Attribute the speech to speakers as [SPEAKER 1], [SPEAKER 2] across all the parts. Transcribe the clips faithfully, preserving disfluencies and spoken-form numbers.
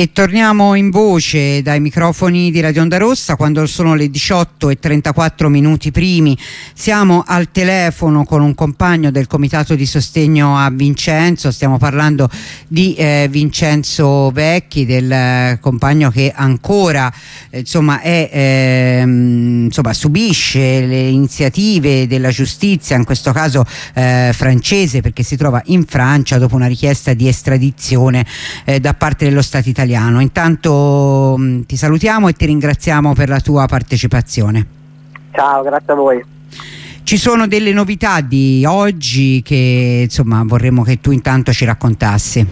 [SPEAKER 1] E torniamo in voce dai microfoni di Radio Onda Rossa quando sono le diciotto e trentaquattro minuti primi. Siamo al telefono con un compagno del comitato di sostegno a Vincenzo. Stiamo parlando di eh, Vincenzo Vecchi, del eh, compagno che ancora eh, insomma, è, eh, insomma, subisce le iniziative della giustizia, in questo caso eh, francese, perché si trova in Francia dopo una richiesta di estradizione eh, da parte dello Stato italiano. Intanto mh, ti salutiamo e ti ringraziamo per la tua partecipazione.
[SPEAKER 2] Ciao, grazie a voi.
[SPEAKER 1] Ci sono delle novità di oggi che insomma vorremmo che tu intanto ci raccontassi.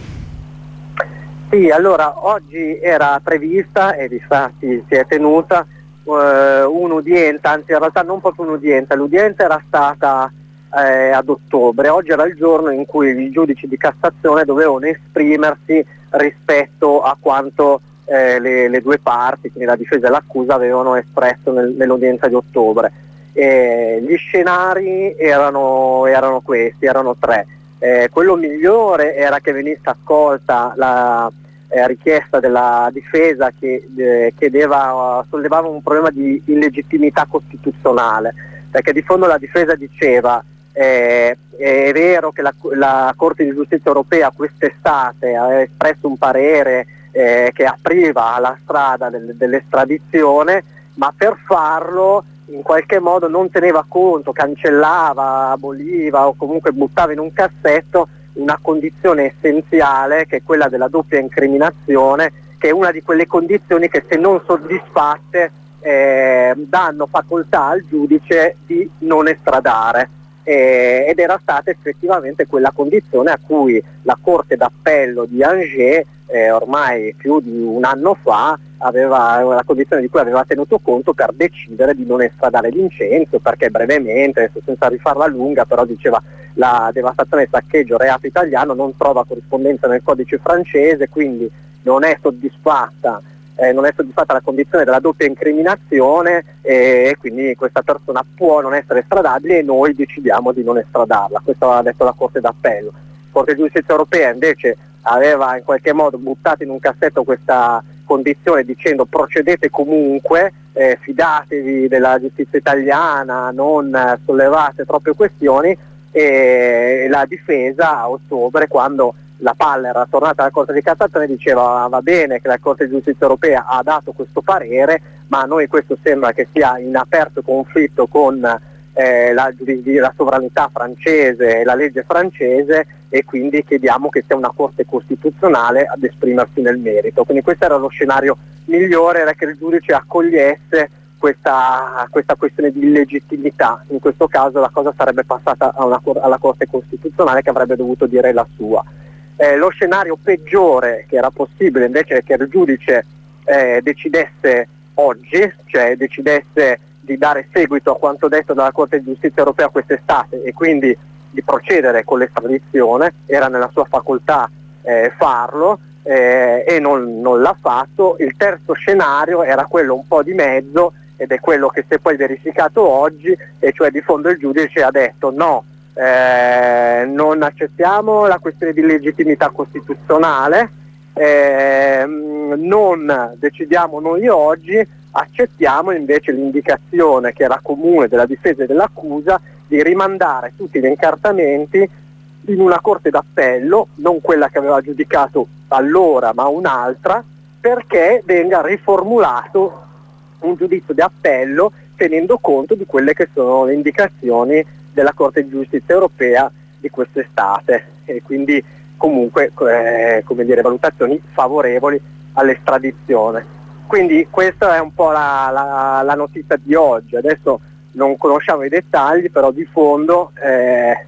[SPEAKER 2] Sì, allora oggi era prevista e difatti si è tenuta eh, un'udienza, anzi in realtà non proprio un'udienza, l'udienza era stata eh, ad ottobre, oggi era il giorno in cui i giudici di Cassazione dovevano esprimersi rispetto a quanto eh, le, le due parti, quindi la difesa e l'accusa, avevano espresso nel, nell'udienza di ottobre. E gli scenari erano, erano questi, erano tre. Eh, quello migliore era che venisse accolta la eh, richiesta della difesa che eh, chiedeva, sollevava un problema di illegittimità costituzionale, perché di fondo la difesa diceva Eh, è vero che la, la Corte di Giustizia Europea quest'estate aveva espresso un parere eh, che apriva la strada del, dell'estradizione, ma per farlo in qualche modo non teneva conto, cancellava, aboliva o comunque buttava in un cassetto una condizione essenziale, che è quella della doppia incriminazione, che è una di quelle condizioni che, se non soddisfatte, eh, danno facoltà al giudice di non estradare. Eh, ed era stata effettivamente quella condizione a cui la Corte d'Appello di Angers eh, ormai più di un anno fa aveva, la condizione di cui aveva tenuto conto per decidere di non estradare Vincenzo, perché brevemente, senza rifarla lunga, però diceva la devastazione e saccheggio reato italiano non trova corrispondenza nel codice francese, quindi non è soddisfatta Eh, non è soddisfatta la condizione della doppia incriminazione e, e quindi questa persona può non essere estradabile e noi decidiamo di non estradarla. Questo aveva detto la Corte d'Appello. La Corte di Giustizia Europea invece aveva in qualche modo buttato in un cassetto questa condizione dicendo procedete comunque, eh, fidatevi della giustizia italiana, non eh, sollevate troppe questioni, e la difesa a ottobre, quando la palla era tornata alla Corte di Cassazione, diceva va bene che la Corte di Giustizia Europea ha dato questo parere, ma a noi questo sembra che sia in aperto conflitto con eh, la, la sovranità francese e la legge francese, e quindi chiediamo che sia una Corte costituzionale ad esprimersi nel merito. Quindi questo era lo scenario migliore, era che il giudice accogliesse questa, questa questione di illegittimità. In questo caso la cosa sarebbe passata a una, alla Corte costituzionale, che avrebbe dovuto dire la sua. Eh, lo scenario peggiore che era possibile invece è che il giudice eh, decidesse oggi, cioè decidesse di dare seguito a quanto detto dalla Corte di Giustizia Europea quest'estate e quindi di procedere con l'estradizione. Era nella sua facoltà eh, farlo eh, e non, non l'ha fatto. Il terzo scenario era quello un po' di mezzo, ed è quello che si è poi verificato oggi, e cioè di fondo il giudice ha detto no, Eh, non accettiamo la questione di legittimità costituzionale, eh, non decidiamo noi oggi, accettiamo invece l'indicazione che era comune della difesa e dell'accusa di rimandare tutti gli incartamenti in una Corte d'Appello, non quella che aveva giudicato allora ma un'altra, perché venga riformulato un giudizio di appello tenendo conto di quelle che sono le indicazioni della Corte di Giustizia Europea di quest'estate, e quindi comunque eh, come dire, valutazioni favorevoli all'estradizione. Quindi questa è un po' la, la, la notizia di oggi. Adesso non conosciamo i dettagli, però di fondo eh,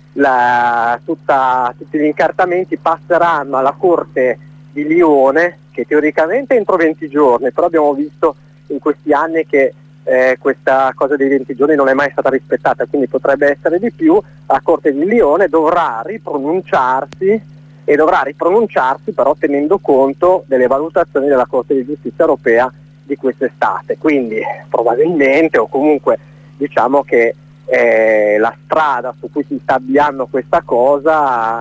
[SPEAKER 2] la, tutta, tutti gli incartamenti passeranno alla Corte di Lione, che teoricamente è entro venti giorni, però abbiamo visto in questi anni che Eh, questa cosa dei venti giorni non è mai stata rispettata, quindi potrebbe essere di più. La Corte di Lione dovrà ripronunciarsi e dovrà ripronunciarsi però tenendo conto delle valutazioni della Corte di Giustizia Europea di quest'estate. Quindi probabilmente, o comunque diciamo che eh, la strada su cui si sta avviando questa cosa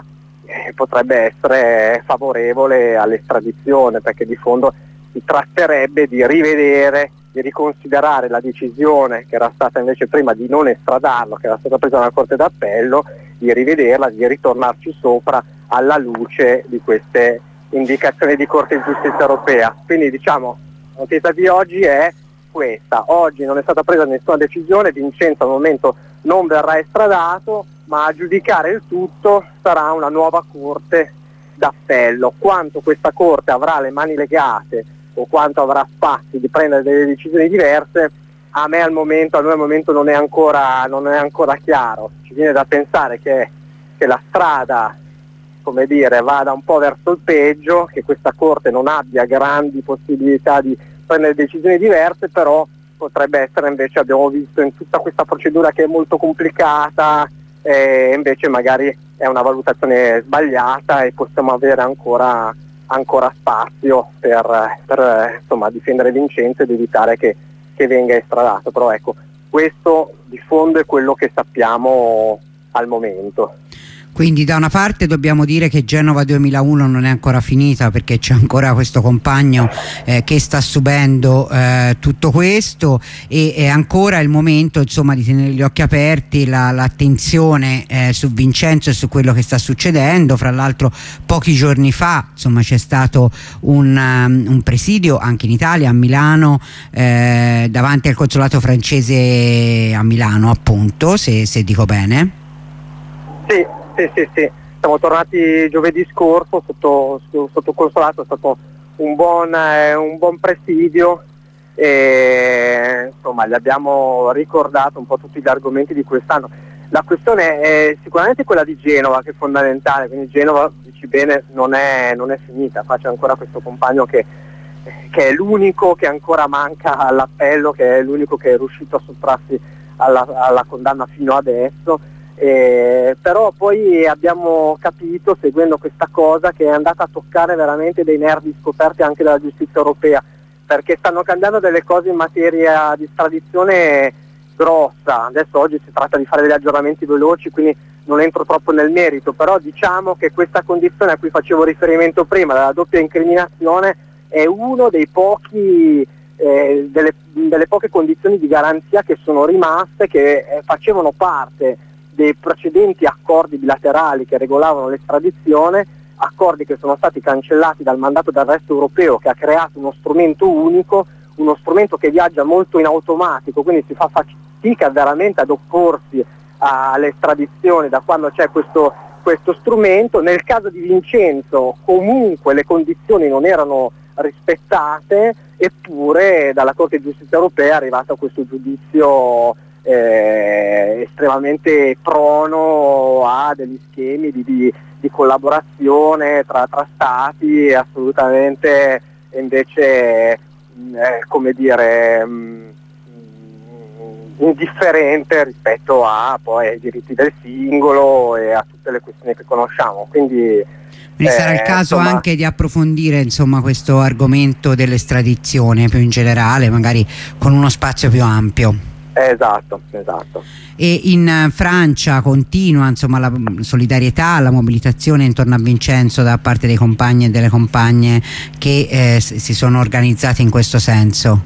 [SPEAKER 2] eh, potrebbe essere favorevole all'estradizione, perché di fondo si tratterebbe di rivedere, di riconsiderare la decisione che era stata invece prima di non estradarlo, che era stata presa dalla Corte d'Appello, di rivederla, di ritornarci sopra alla luce di queste indicazioni di Corte di Giustizia Europea. Quindi diciamo, la notizia di oggi è questa: oggi non è stata presa nessuna decisione, Vincenzo al momento non verrà estradato, ma a giudicare il tutto sarà una nuova Corte d'Appello. Quanto questa Corte avrà le mani legate o quanto avrà spazi di prendere delle decisioni diverse, a me al momento, a noi al momento non è ancora, non è ancora chiaro. Ci viene da pensare che, che la strada, come dire, vada un po' verso il peggio, che questa Corte non abbia grandi possibilità di prendere decisioni diverse, però potrebbe essere invece, abbiamo visto in tutta questa procedura che è molto complicata, e invece magari è una valutazione sbagliata e possiamo avere ancora ancora spazio per, per insomma, difendere Vincenzo ed evitare che, che venga estradato. Però ecco, questo di fondo è quello che sappiamo al momento.
[SPEAKER 1] Quindi da una parte dobbiamo dire che Genova duemilauno non è ancora finita, perché c'è ancora questo compagno eh, che sta subendo eh, tutto questo, e è ancora il momento, insomma, di tenere gli occhi aperti, la, l'attenzione eh, su Vincenzo e su quello che sta succedendo. Fra l'altro pochi giorni fa, insomma, c'è stato un, um, un presidio anche in Italia, a Milano, eh, davanti al consolato francese a Milano, appunto, se, se dico bene.
[SPEAKER 2] Sì. Sì, sì, sì, siamo tornati giovedì scorso sotto, sotto consolato, è stato un buon, eh, un buon presidio, e insomma gli abbiamo ricordato un po' tutti gli argomenti di quest'anno. La questione è sicuramente quella di Genova, che è fondamentale, quindi Genova, dici bene, non è, non è finita, faccio ancora questo compagno che, che è l'unico che ancora manca all'appello, che è l'unico che è riuscito a sottrarsi alla, alla condanna fino adesso. Eh, però poi abbiamo capito, seguendo questa cosa, che è andata a toccare veramente dei nervi scoperti anche dalla giustizia europea, perché stanno cambiando delle cose in materia di estradizione grossa. Adesso oggi si tratta di fare degli aggiornamenti veloci, quindi non entro troppo nel merito, però diciamo che questa condizione a cui facevo riferimento prima, della doppia incriminazione, è uno dei pochi eh, delle, delle poche condizioni di garanzia che sono rimaste, che eh, facevano parte dei precedenti accordi bilaterali che regolavano l'estradizione, accordi che sono stati cancellati dal mandato d'arresto europeo, che ha creato uno strumento unico, uno strumento che viaggia molto in automatico, quindi si fa fatica veramente ad opporsi all'estradizione da quando c'è questo, questo strumento. Nel caso di Vincenzo comunque le condizioni non erano rispettate, eppure dalla Corte di Giustizia Europea è arrivato questo giudizio Eh, estremamente prono a degli schemi di, di, di collaborazione tra, tra stati, assolutamente invece eh, come dire mh, indifferente rispetto a poi ai diritti del singolo e a tutte le questioni che conosciamo. Quindi
[SPEAKER 1] Quindi sarà il caso insomma, anche di approfondire, insomma, questo argomento dell'estradizione più in generale, magari con uno spazio più ampio.
[SPEAKER 2] Esatto, esatto.
[SPEAKER 1] E in Francia continua, insomma, la solidarietà, la mobilitazione intorno a Vincenzo da parte dei compagni e delle compagne che eh, si sono organizzati in questo senso.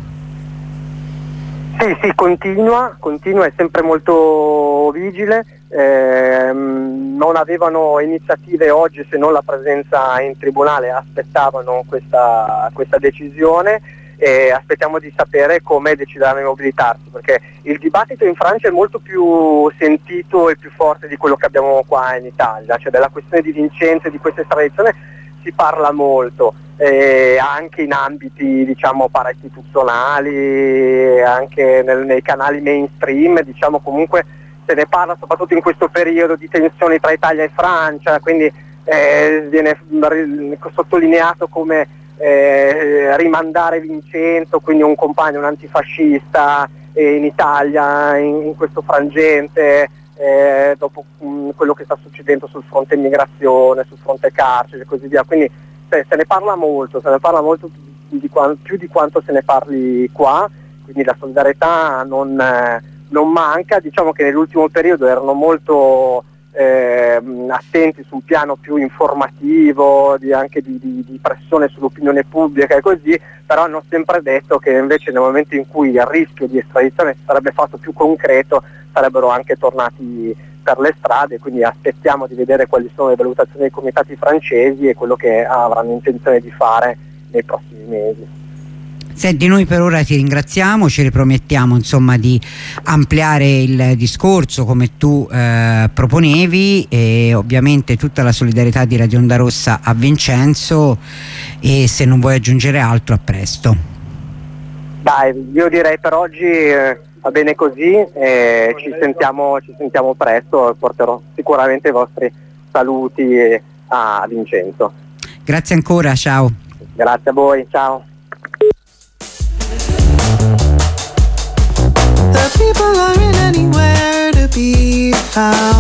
[SPEAKER 2] Sì, sì, continua, continua, è sempre molto vigile. Eh, non avevano iniziative oggi se non la presenza in tribunale, aspettavano questa, questa decisione. E aspettiamo di sapere come decideranno di mobilitarsi, perché il dibattito in Francia è molto più sentito e più forte di quello che abbiamo qua in Italia, cioè della questione di Vincenzo e di questa estradizione si parla molto, eh, anche in ambiti diciamo paraistituzionali, anche nel, nei canali mainstream, diciamo comunque se ne parla soprattutto in questo periodo di tensioni tra Italia e Francia, quindi eh, viene sottolineato come Eh, rimandare Vincenzo, quindi un compagno, un antifascista eh, in Italia, in, in questo frangente, eh, dopo mh, quello che sta succedendo sul fronte immigrazione, sul fronte carcere e così via. Quindi se, se ne parla molto, se ne parla molto più di, quanto, più di quanto se ne parli qua, quindi la solidarietà non, eh, non manca. Diciamo che nell'ultimo periodo erano molto eh, attenti sul piano più informativo, di, anche di, di, di pressione sull'opinione pubblica e così, però hanno sempre detto che invece nel momento in cui il rischio di estradizione si sarebbe fatto più concreto sarebbero anche tornati per le strade, quindi aspettiamo di vedere quali sono le valutazioni dei comitati francesi e quello che avranno intenzione di fare nei prossimi mesi.
[SPEAKER 1] Senti, noi per ora ti ringraziamo, ci ripromettiamo insomma di ampliare il discorso come tu eh, proponevi, e ovviamente tutta la solidarietà di Radio Onda Rossa a Vincenzo, e se non vuoi aggiungere altro, a presto.
[SPEAKER 2] Dai, io direi per oggi eh, va bene così, e ci sentiamo, ci sentiamo presto, porterò sicuramente i vostri saluti a Vincenzo.
[SPEAKER 1] Grazie ancora, ciao.
[SPEAKER 2] Grazie a voi, ciao.
[SPEAKER 3] The people aren't anywhere to be found.